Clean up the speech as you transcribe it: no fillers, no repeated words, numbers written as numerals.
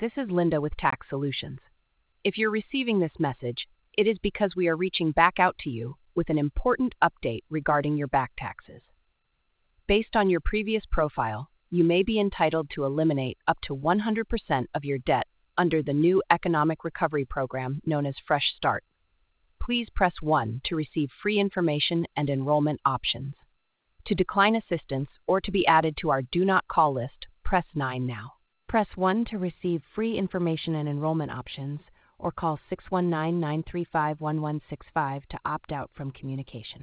This is Linda with Tax Solutions. If you're receiving this message, it is because we are reaching back out to you with an important update regarding your back taxes. Based on your previous profile, you may be entitled to eliminate up to 100% of your debt under the new Economic Recovery Program known as Fresh Start. Please press 1 to receive free information and enrollment options. To decline assistance or to be added to our Do Not Call list, press 9 now. Press 1 to receive free information and enrollment options, or call 619-935-1165 to opt out from communication.